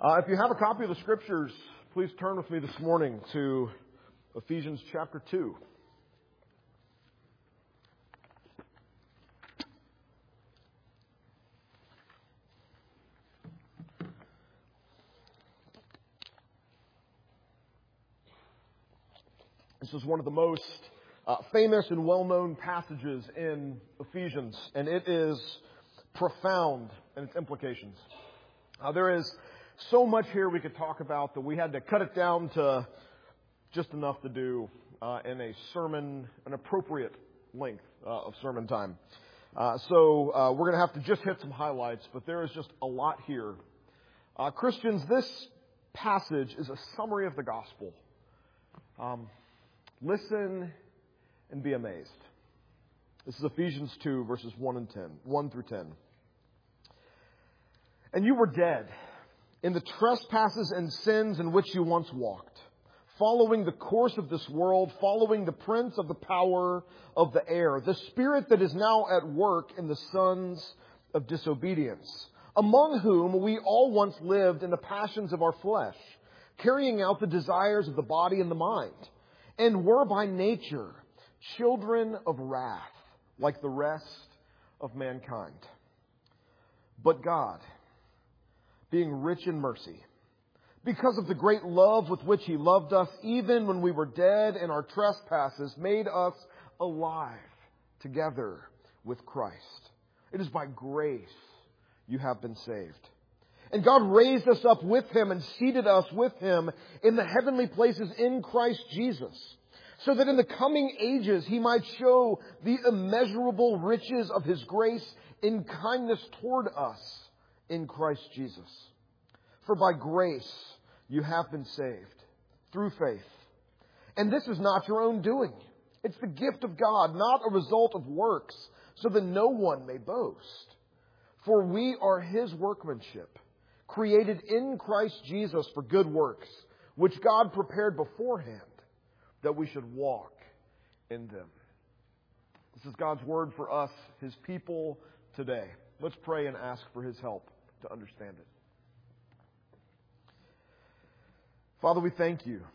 If you have a copy of the Scriptures, please turn with me this morning to Ephesians chapter 2. This is one of the most famous and well-known passages in Ephesians, and it is profound in its implications. There is so much here we could talk about that we had to cut it down to just enough to do in a sermon, an appropriate length of sermon time. So we're going to have to just hit some highlights, but there is just a lot here. Christians, this passage is a summary of the gospel. Listen and be amazed. This is Ephesians 2, verses 1 through 10. And you were dead in the trespasses and sins in which you once walked, following the course of this world, following the prince of the power of the air, the spirit that is now at work in the sons of disobedience, among whom we all once lived in the passions of our flesh, carrying out the desires of the body and the mind, and were by nature children of wrath, like the rest of mankind. But God, being rich in mercy, because of the great love with which He loved us, even when we were dead in our trespasses, made us alive together with Christ. It is by grace you have been saved. And God raised us up with Him and seated us with Him in the heavenly places in Christ Jesus, so that in the coming ages He might show the immeasurable riches of His grace in kindness toward us in Christ Jesus. For by grace you have been saved through faith. And this is not your own doing. It's the gift of God, not a result of works, so that no one may boast. For we are His workmanship, created in Christ Jesus for good works, which God prepared beforehand that we should walk in them. This is God's word for us, His people, today. Let's pray and ask for His help to understand it. Father, we thank You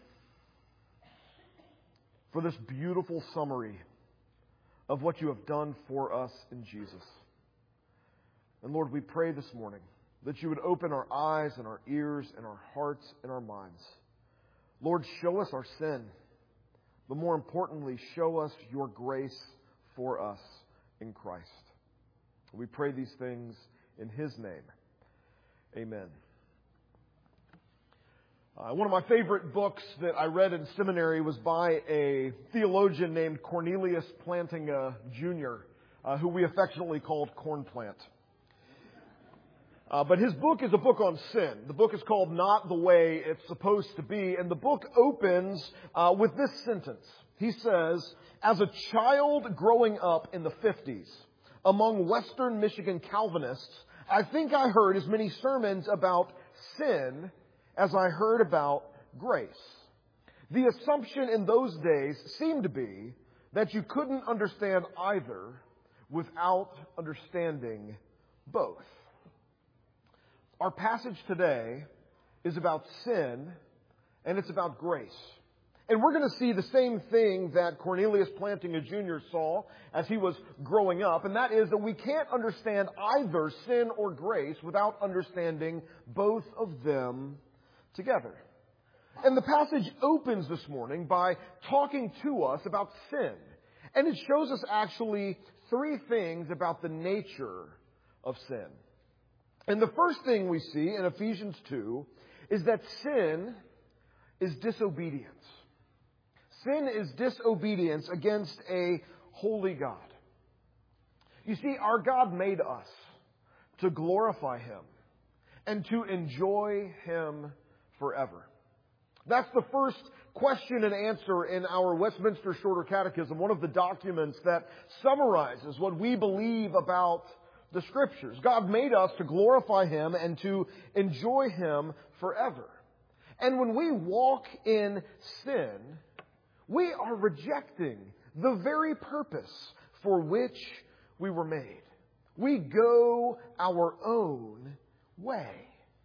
for this beautiful summary of what You have done for us in Jesus. And Lord, we pray this morning that You would open our eyes and our ears and our hearts and our minds. Lord, show us our sin, but more importantly, show us Your grace for us in Christ. We pray these things in His name. Amen. One of my favorite books that I read in seminary was by a theologian named Cornelius Plantinga Jr., who we affectionately called Cornplant. But his book is a book on sin. The book is called Not the Way It's Supposed to Be, and the book opens with this sentence. He says, as a child growing up in the 50s among Western Michigan Calvinists, I think I heard as many sermons about sin as I heard about grace. The assumption in those days seemed to be that you couldn't understand either without understanding both. Our passage today is about sin and it's about grace. And we're going to see the same thing that Cornelius Plantinga Jr. saw as he was growing up, and that is that we can't understand either sin or grace without understanding both of them together. And the passage opens this morning by talking to us about sin. And it shows us actually three things about the nature of sin. And the first thing we see in Ephesians 2 is that sin is disobedience. Sin is disobedience against a holy God. You see, our God made us to glorify Him and to enjoy Him forever. That's the first question and answer in our Westminster Shorter Catechism, one of the documents that summarizes what we believe about the Scriptures. God made us to glorify Him and to enjoy Him forever. And when we walk in sin, we are rejecting the very purpose for which we were made. We go our own way.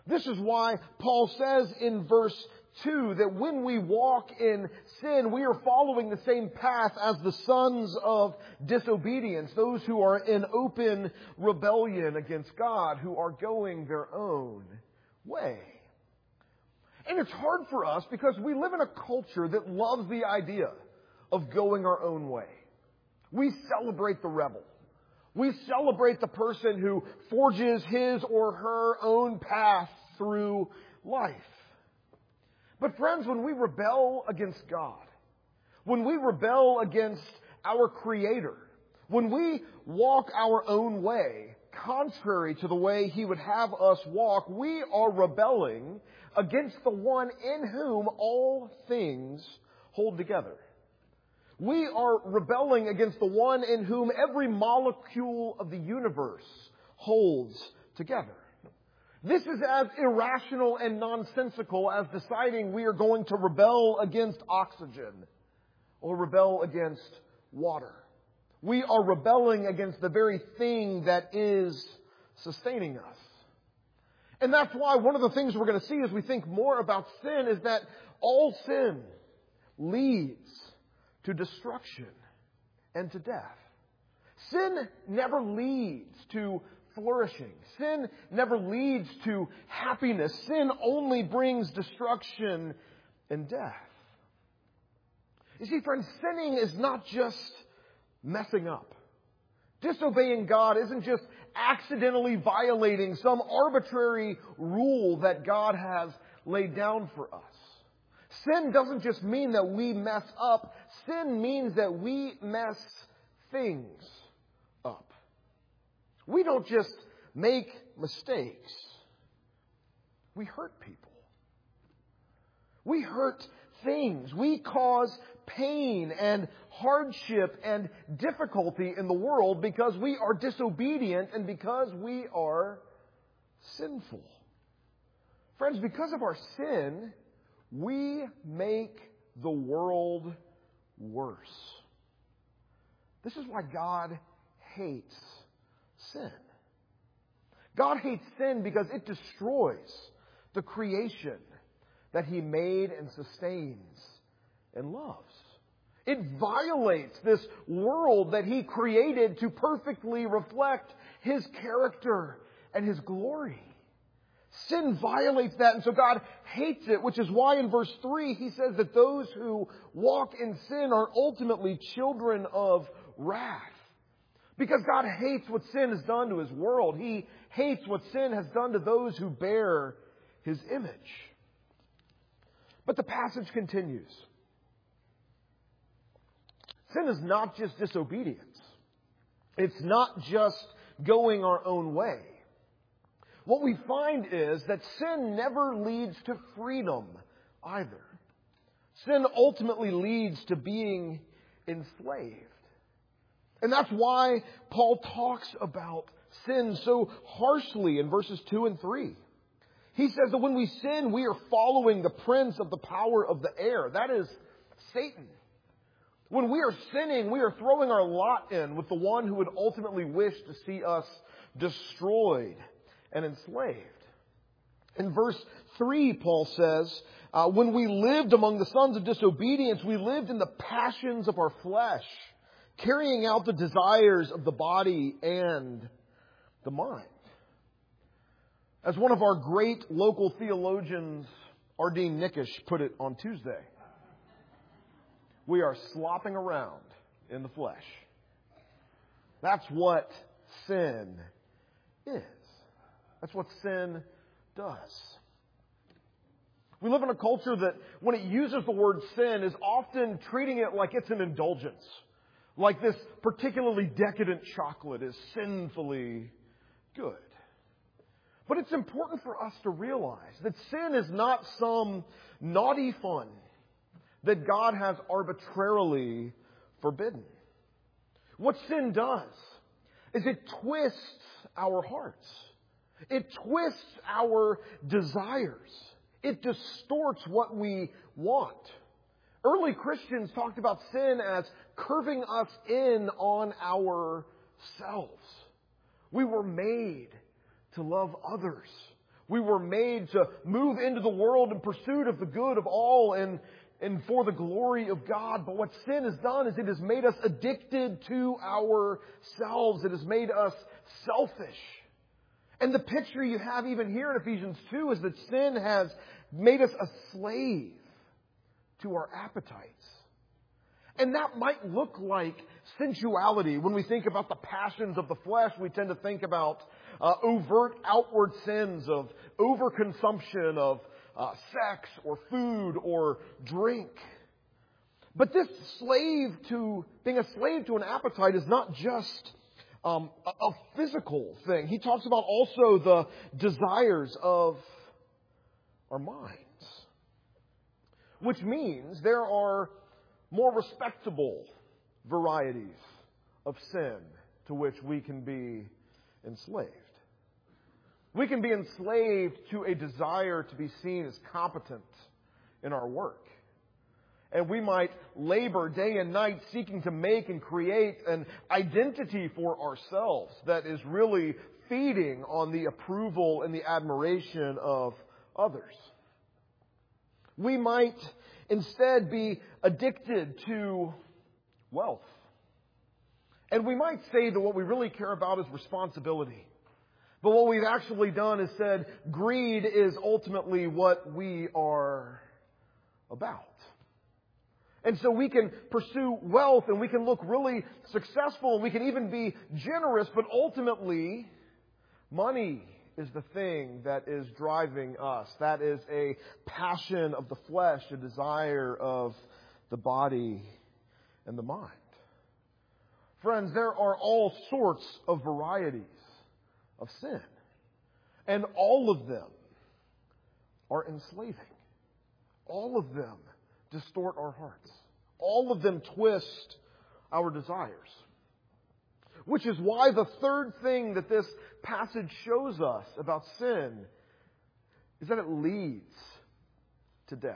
This is why Paul says in verse 2 that when we walk in sin, we are following the same path as the sons of disobedience, those who are in open rebellion against God, who are going their own way. And it's hard for us because we live in a culture that loves the idea of going our own way. We celebrate the rebel. We celebrate the person who forges his or her own path through life. But friends, when we rebel against God, when we rebel against our Creator, when we walk our own way, contrary to the way He would have us walk, we are rebelling against the one in whom all things hold together. We are rebelling against the one in whom every molecule of the universe holds together. This is as irrational and nonsensical as deciding we are going to rebel against oxygen or rebel against water. We are rebelling against the very thing that is sustaining us. And that's why one of the things we're going to see as we think more about sin is that all sin leads to destruction and to death. Sin never leads to flourishing. Sin never leads to happiness. Sin only brings destruction and death. You see, friends, sinning is not just messing up. Disobeying God isn't just accidentally violating some arbitrary rule that God has laid down for us. Sin doesn't just mean that we mess up. Sin means that we mess things up. We don't just make mistakes. We hurt people. We hurt things. We cause pain and hardship and difficulty in the world because we are disobedient and because we are sinful. Friends, because of our sin, we make the world worse. This is why God hates sin. God hates sin because it destroys the creation that He made and sustains and loves. It violates this world that He created to perfectly reflect His character and His glory. Sin violates that, and so God hates it, which is why in verse 3 He says that those who walk in sin are ultimately children of wrath. Because God hates what sin has done to His world. He hates what sin has done to those who bear His image. But the passage continues. Sin is not just disobedience. It's not just going our own way. What we find is that sin never leads to freedom either. Sin ultimately leads to being enslaved. And that's why Paul talks about sin so harshly in verses 2 and 3. He says that when we sin, we are following the prince of the power of the air. That is Satan. When we are sinning, we are throwing our lot in with the one who would ultimately wish to see us destroyed and enslaved. In verse 3, Paul says, when we lived among the sons of disobedience, we lived in the passions of our flesh, carrying out the desires of the body and the mind. As one of our great local theologians, Ardeen Nickish, put it on Tuesday, we are slopping around in the flesh. That's what sin is. That's what sin does. We live in a culture that, when it uses the word sin, is often treating it like it's an indulgence. Like this particularly decadent chocolate is sinfully good. But it's important for us to realize that sin is not some naughty fun that God has arbitrarily forbidden. What sin does is it twists our hearts. It twists our desires. It distorts what we want. Early Christians talked about sin as curving us in on ourselves. We were made to love others. We were made to move into the world in pursuit of the good of all and for the glory of God. But what sin has done is it has made us addicted to ourselves. It has made us selfish. And the picture you have even here in Ephesians 2 is that sin has made us a slave to our appetites. And that might look like sensuality. When we think about the passions of the flesh, we tend to think about overt outward sins of overconsumption of sex or food or drink. But this being a slave to an appetite is not just a physical thing. He talks about also the desires of our minds. Which means there are more respectable varieties of sin to which we can be enslaved. We can be enslaved to a desire to be seen as competent in our work. And we might labor day and night seeking to make and create an identity for ourselves that is really feeding on the approval and the admiration of others. We might instead be addicted to wealth. And we might say that what we really care about is responsibility. But what we've actually done is said greed is ultimately what we are about. And so we can pursue wealth and we can look really successful and we can even be generous, but ultimately money is the thing that is driving us. That is a passion of the flesh, a desire of the body and the mind. Friends, there are all sorts of varieties of sin. And all of them are enslaving. All of them distort our hearts. All of them twist our desires. Which is why the third thing that this passage shows us about sin is that it leads to death.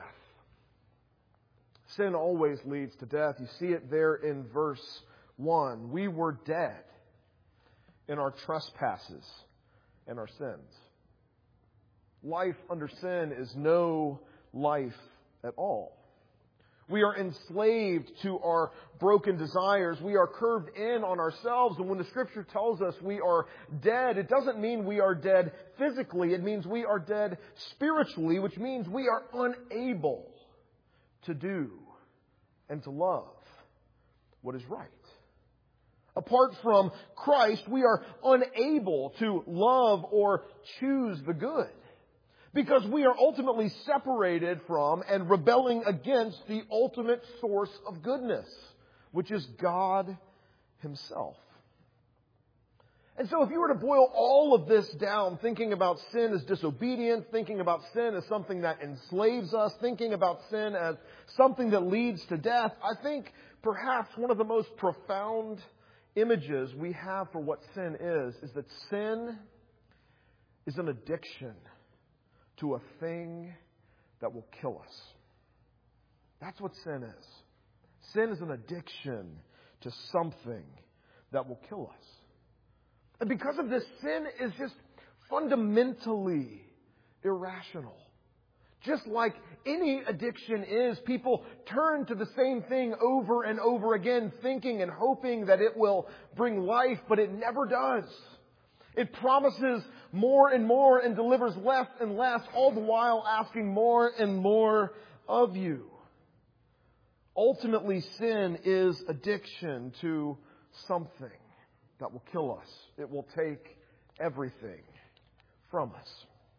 Sin always leads to death. You see it there in verse 1. We were dead in our trespasses and our sins. Life under sin is no life at all. We are enslaved to our broken desires. We are curved in on ourselves. And when the Scripture tells us we are dead, it doesn't mean we are dead physically. It means we are dead spiritually, which means we are unable to do and to love what is right. Apart from Christ, we are unable to love or choose the good. Because we are ultimately separated from and rebelling against the ultimate source of goodness, which is God Himself. And so if you were to boil all of this down, thinking about sin as disobedience, thinking about sin as something that enslaves us, thinking about sin as something that leads to death, I think perhaps one of the most profound images we have for what sin is that sin is an addiction to a thing that will kill us. That's what sin is. Sin is an addiction to something that will kill us. And because of this, sin is just fundamentally irrational. Just like any addiction is, people turn to the same thing over and over again, thinking and hoping that it will bring life, but it never does. It promises more and more and delivers less and less, all the while asking more and more of you. Ultimately, sin is addiction to something that will kill us. It will take everything from us.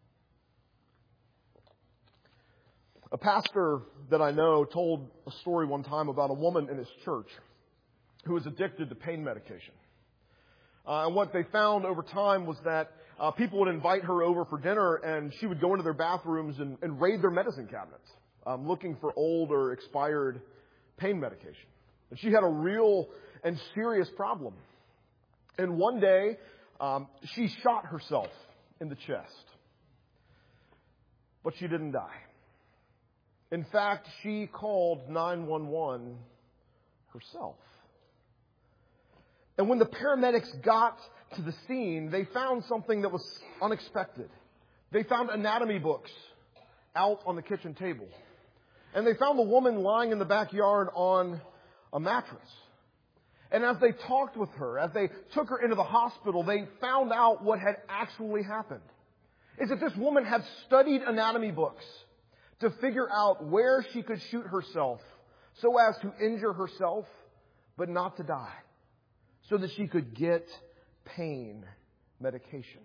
A pastor that I know told a story one time about a woman in his church who was addicted to pain medication. And what they found over time was that people would invite her over for dinner and she would go into their bathrooms and raid their medicine cabinets looking for old or expired pain medication. And she had a real and serious problem. And one day, she shot herself in the chest. But she didn't die. In fact, she called 911 herself. And when the paramedics got to the scene, they found something that was unexpected. They found anatomy books out on the kitchen table. And they found the woman lying in the backyard on a mattress. And as they talked with her, as they took her into the hospital, they found out what had actually happened. Is that this woman had studied anatomy books to figure out where she could shoot herself so as to injure herself, but not to die, so that she could get pain medication.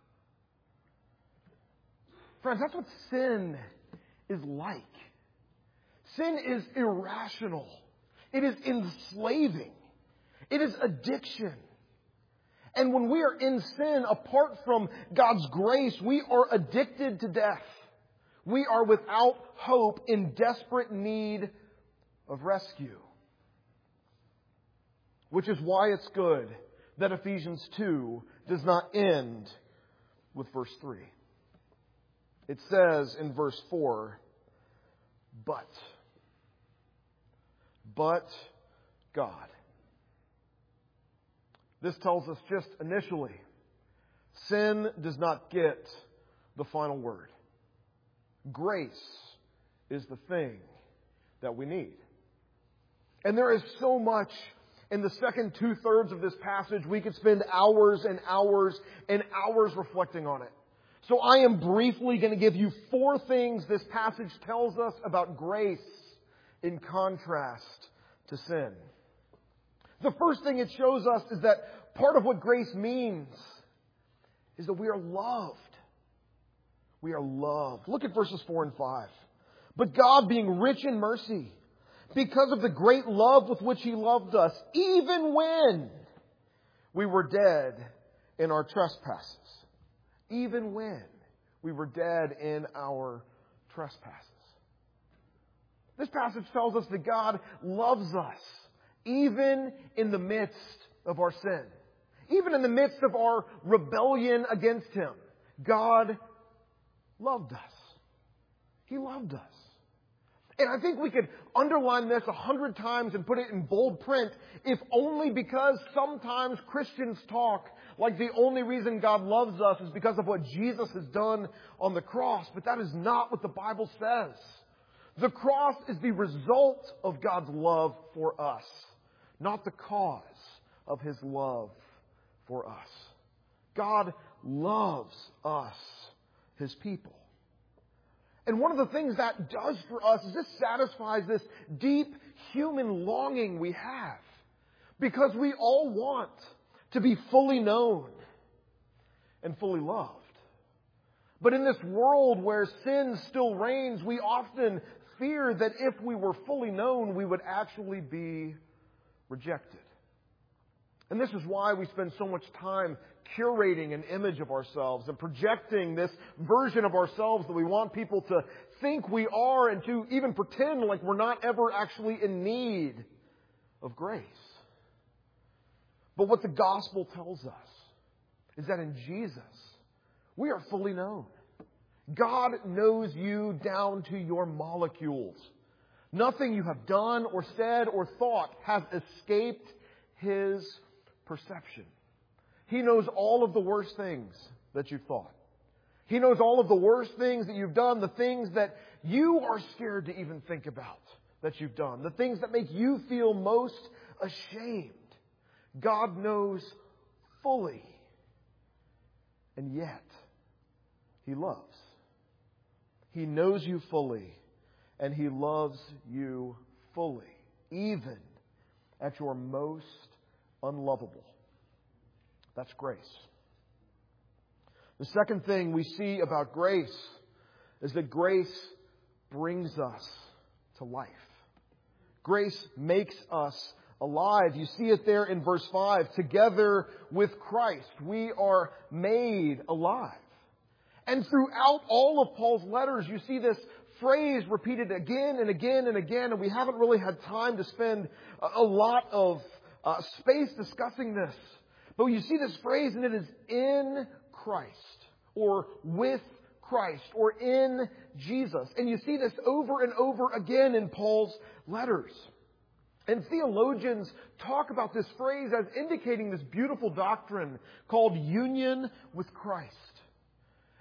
Friends, that's what sin is like. Sin is irrational. It is enslaving. It is addiction. And when we are in sin, apart from God's grace, we are addicted to death. We are without hope, in desperate need of rescue. Which is why it's good that Ephesians 2 does not end with verse 3. It says in verse 4, but God. This tells us just initially, sin does not get the final word. Grace is the thing that we need. And there is so much in the second 2/3 of this passage. We could spend hours and hours and hours reflecting on it. So I am briefly going to give you 4 things this passage tells us about grace in contrast to sin. The first thing it shows us is that part of what grace means is that we are loved. We are loved. Look at verses 4 and 5. But God, being rich in mercy, because of the great love with which He loved us, even when we were dead in our trespasses. Even when we were dead in our trespasses. This passage tells us that God loves us even in the midst of our sin. Even in the midst of our rebellion against Him. God loved us. He loved us. And I think we could underline this 100 times and put it in bold print, if only because sometimes Christians talk like the only reason God loves us is because of what Jesus has done on the cross. But that is not what the Bible says. The cross is the result of God's love for us, not the cause of His love for us. God loves us, His people. And one of the things that does for us is this satisfies this deep human longing we have. Because we all want to be fully known and fully loved. But in this world where sin still reigns, we often fear that if we were fully known, we would actually be rejected. And this is why we spend so much time curating an image of ourselves and projecting this version of ourselves that we want people to think we are and to even pretend like we're not ever actually in need of grace. But what the gospel tells us is that in Jesus, we are fully known. God knows you down to your molecules. Nothing you have done or said or thought has escaped His perception. He knows all of the worst things that you've thought. He knows all of the worst things that you've done, the things that you are scared to even think about that you've done, the things that make you feel most ashamed. God knows fully, and yet He loves. He knows you fully, and He loves you fully, even at your most unlovable. That's grace. The second thing we see about grace is that grace brings us to life. Grace makes us alive. You see it there in verse 5. Together with Christ, we are made alive. And throughout all of Paul's letters, you see this phrase repeated again and again and again. And we haven't really had time to spend a lot of space discussing this. But you see this phrase, and it is in Christ, or with Christ, or in Jesus. And you see this over and over again in Paul's letters. And theologians talk about this phrase as indicating this beautiful doctrine called union with Christ.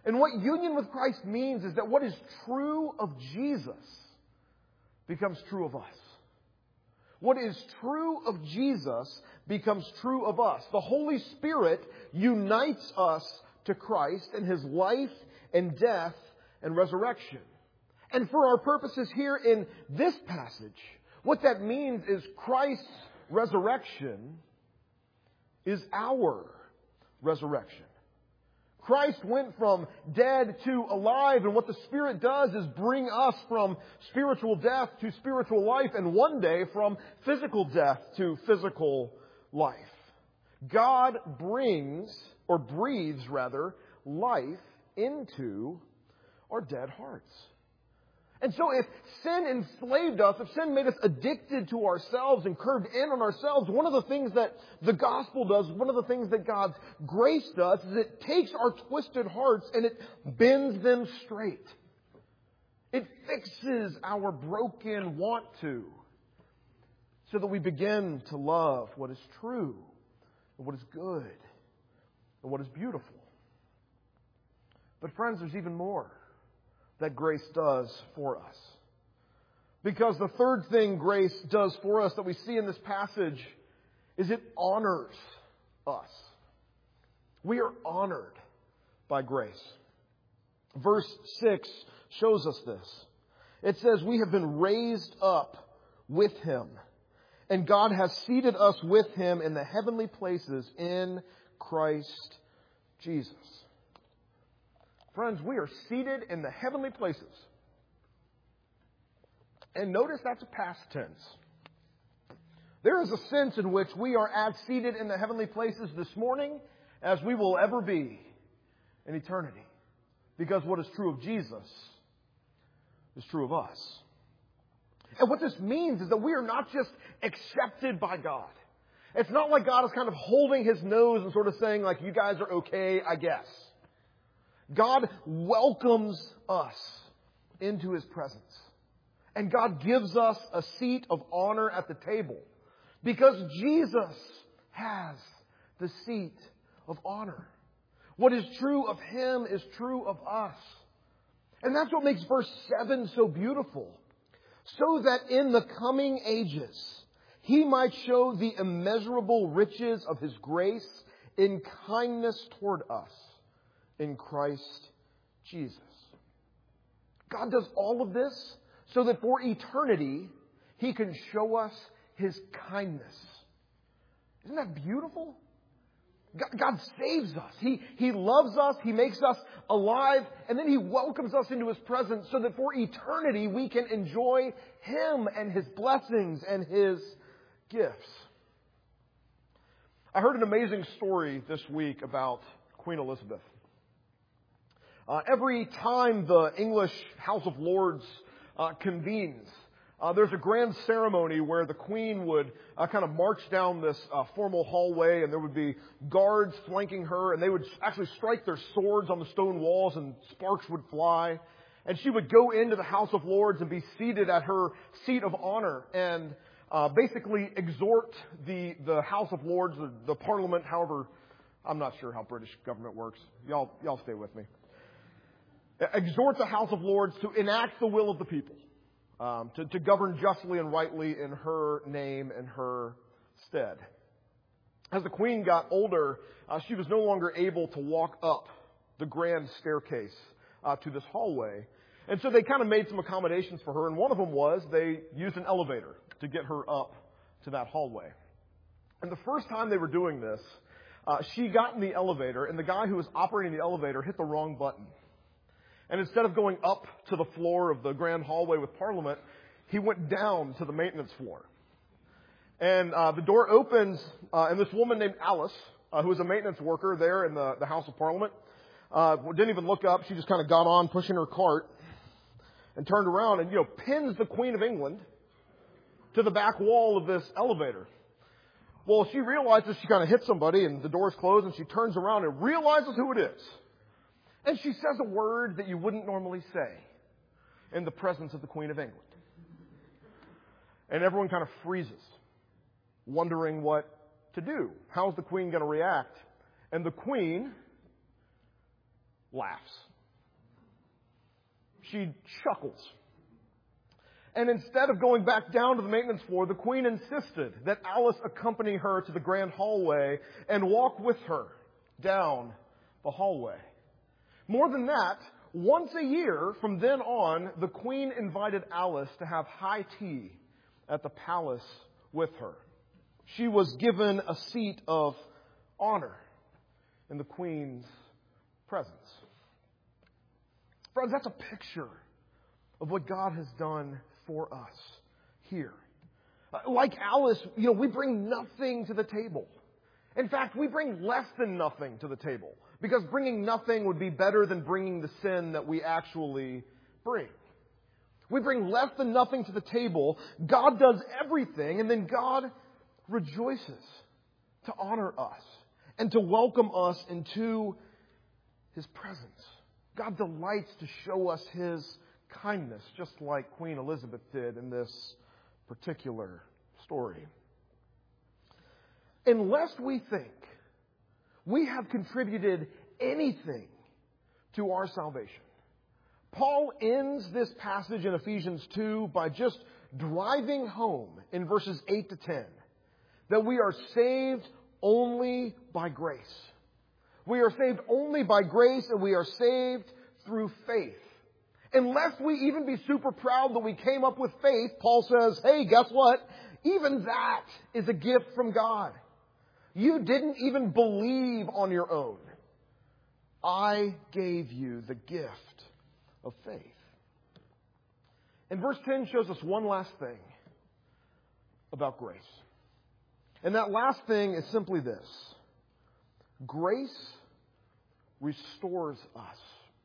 And what union with Christ means is that what is true of Jesus becomes true of us. What is true of Jesus becomes true of us. The Holy Spirit unites us to Christ and His life and death and resurrection. And for our purposes here in this passage, what that means is Christ's resurrection is our resurrection. Christ went from dead to alive, and what the Spirit does is bring us from spiritual death to spiritual life, and one day from physical death to physical life. God brings, or breathes rather, life into our dead hearts. And so if sin enslaved us, if sin made us addicted to ourselves and curved in on ourselves, one of the things that the gospel does, one of the things that God's grace does, is it takes our twisted hearts and it bends them straight. It fixes our broken want to, so that we begin to love what is true and what is good and what is beautiful. But friends, there's even more that grace does for us. Because the third thing grace does for us that we see in this passage is it honors us. We are honored by grace. Verse 6 shows us this. It says, we have been raised up with Him, and God has seated us with Him in the heavenly places in Christ Jesus. Friends, we are seated in the heavenly places. And notice that's a past tense. There is a sense in which we are as seated in the heavenly places this morning as we will ever be in eternity. Because what is true of Jesus is true of us. And what this means is that we are not just accepted by God. It's not like God is kind of holding His nose and sort of saying, like, you guys are okay, I guess. God welcomes us into His presence. And God gives us a seat of honor at the table. Because Jesus has the seat of honor. What is true of Him is true of us. And that's what makes verse 7 so beautiful. So that in the coming ages, He might show the immeasurable riches of His grace in kindness toward us in Christ Jesus. God does all of this so that for eternity, He can show us His kindness. Isn't that beautiful? God saves us. He loves us. He makes us alive. And then He welcomes us into His presence so that for eternity we can enjoy Him and His blessings and His gifts. I heard an amazing story this week about Queen Elizabeth. Every time the English House of Lords convenes, there's a grand ceremony where the Queen would kind of march down this formal hallway, and there would be guards flanking her, and they would actually strike their swords on the stone walls, and sparks would fly. And she would go into the House of Lords and be seated at her seat of honor and basically exhort the House of Lords, the Parliament, however, I'm not sure how British government works. Y'all stay with me. Exhort the House of Lords to enact the will of the people, to govern justly and rightly in her name and her stead. As the Queen got older, she was no longer able to walk up the grand staircase to this hallway. And so they kind of made some accommodations for her, and one of them was they used an elevator to get her up to that hallway. And the first time they were doing this, she got in the elevator, and the guy who was operating the elevator hit the wrong button. And instead of going up to the floor of the grand hallway with Parliament, he went down to the maintenance floor. And the door opens, and this woman named Alice, who was a maintenance worker there in the House of Parliament, didn't even look up. She just kind of got on pushing her cart and turned around and, pins the Queen of England to the back wall of this elevator. Well, she realizes she kind of hit somebody, and the door's closed, and she turns around and realizes who it is. And she says a word that you wouldn't normally say in the presence of the Queen of England. And everyone kind of freezes, wondering what to do. How's the Queen going to react? And the Queen laughs. she chuckles. And instead of going back down to the maintenance floor, the Queen insisted that Alice accompany her to the grand hallway and walk with her down the hallway. More than that, once a year from then on, the Queen invited Alice to have high tea at the palace with her. She was given a seat of honor in the Queen's presence. Friends, that's a picture of what God has done for us here. Like Alice, we bring nothing to the table. In fact, we bring less than nothing to the table, because bringing nothing would be better than bringing the sin that we actually bring. We bring less than nothing to the table. God does everything, and then God rejoices to honor us and to welcome us into His presence. God delights to show us His kindness, just like Queen Elizabeth did in this particular story. Unless we think we have contributed anything to our salvation, Paul ends this passage in Ephesians 2 by just driving home in verses 8 to 10 that we are saved only by grace. We are saved only by grace, and we are saved through faith. Unless we even be super proud that we came up with faith, Paul says, hey, guess what? Even that is a gift from God. You didn't even believe on your own. I gave you the gift of faith. And verse 10 shows us one last thing about grace. And that last thing is simply this. Grace restores us.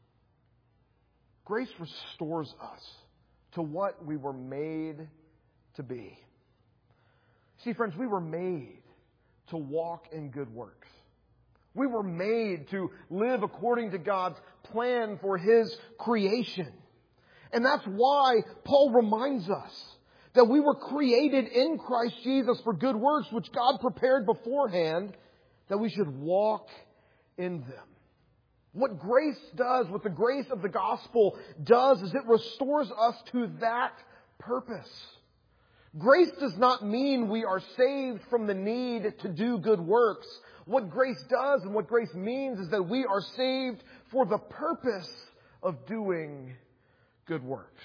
Grace restores us to what we were made to be. See, friends, we were made to walk in good works. We were made to live according to God's plan for His creation. And that's why Paul reminds us that we were created in Christ Jesus for good works, which God prepared beforehand that we should walk in them. What grace does, what the grace of the gospel does, is it restores us to that purpose. Grace does not mean we are saved from the need to do good works. What grace does and what grace means is that we are saved for the purpose of doing good works.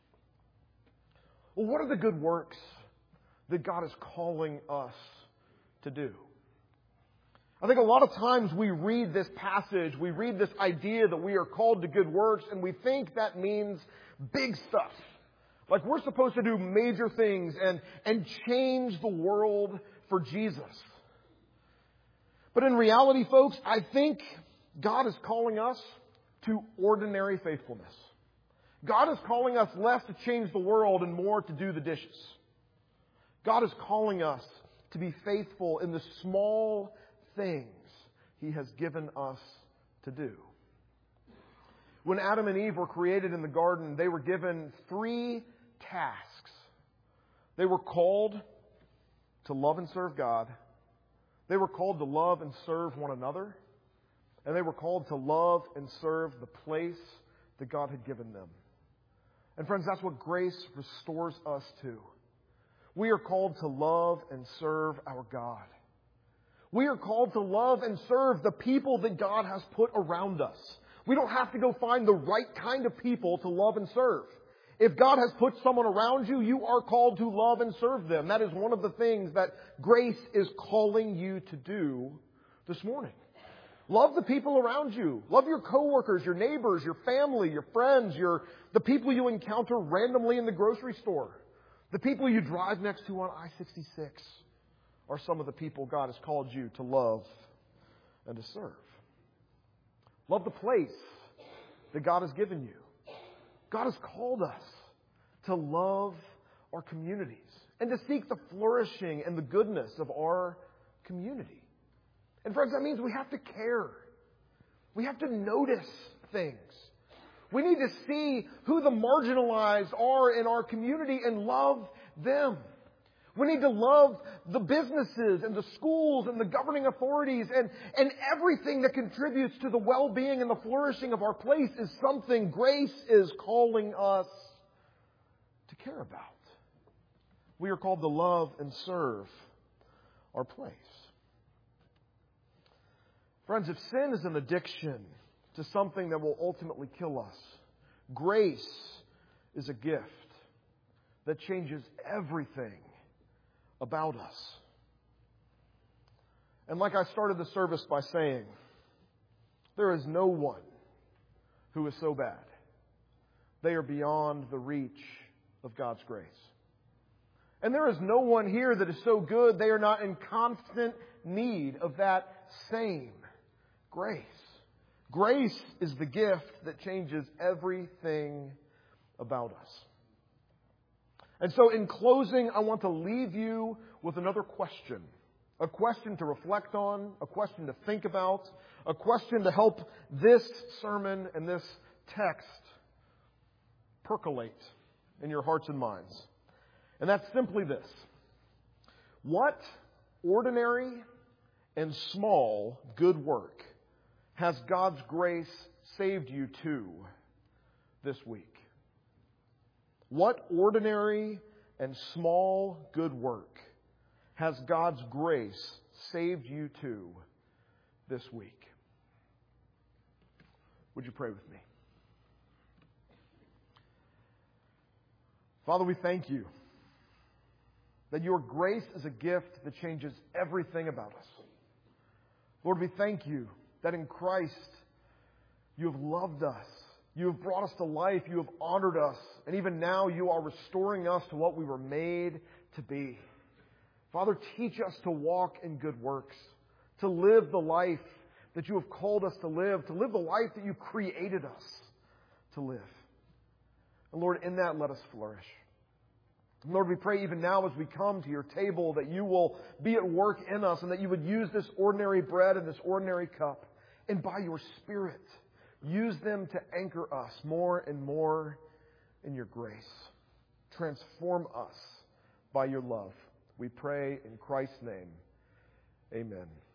Well, what are the good works that God is calling us to do? I think a lot of times we read this passage, we read this idea that we are called to good works, and we think that means big stuff. Like we're supposed to do major things and change the world for Jesus. But in reality, folks, I think God is calling us to ordinary faithfulness. God is calling us less to change the world and more to do the dishes. God is calling us to be faithful in the small things He has given us to do. When Adam and Eve were created in the garden, they were given 3 tasks. They were called to love and serve God. They were called to love and serve one another. And they were called to love and serve the place that God had given them. And friends, that's what grace restores us to. We are called to love and serve our God. We are called to love and serve the people that God has put around us. We don't have to go find the right kind of people to love and serve. If God has put someone around you, you are called to love and serve them. That is one of the things that grace is calling you to do this morning. Love the people around you. Love your coworkers, your neighbors, your family, your friends, the people you encounter randomly in the grocery store. The people you drive next to on I-66 are some of the people God has called you to love and to serve. Love the place that God has given you. God has called us to love our communities and to seek the flourishing and the goodness of our community. And friends, that means we have to care. We have to notice things. We need to see who the marginalized are in our community and love them. We need to love the businesses and the schools and the governing authorities and everything that contributes to the well-being and the flourishing of our place is something grace is calling us to care about. We are called to love and serve our place. Friends, if sin is an addiction to something that will ultimately kill us, grace is a gift that changes everything about us. And like I started the service by saying, there is no one who is so bad. They are beyond the reach of God's grace. And there is no one here that is so good they are not in constant need of that same grace. Grace is the gift that changes everything about us. And so in closing, I want to leave you with another question. A question to reflect on, a question to think about, a question to help this sermon and this text percolate in your hearts and minds. And that's simply this. What ordinary and small good work has God's grace saved you to this week? What ordinary and small good work has God's grace saved you to this week? Would you pray with me? Father, we thank you that your grace is a gift that changes everything about us. Lord, we thank you that in Christ you have loved us. You have brought us to life. You have honored us. And even now you are restoring us to what we were made to be. Father, teach us to walk in good works, to live the life that you have called us to live the life that you created us to live. And Lord, in that let us flourish. And Lord, we pray even now as we come to your table that you will be at work in us and that you would use this ordinary bread and this ordinary cup and by your Spirit use them to anchor us more and more in your grace. Transform us by your love. We pray in Christ's name. Amen.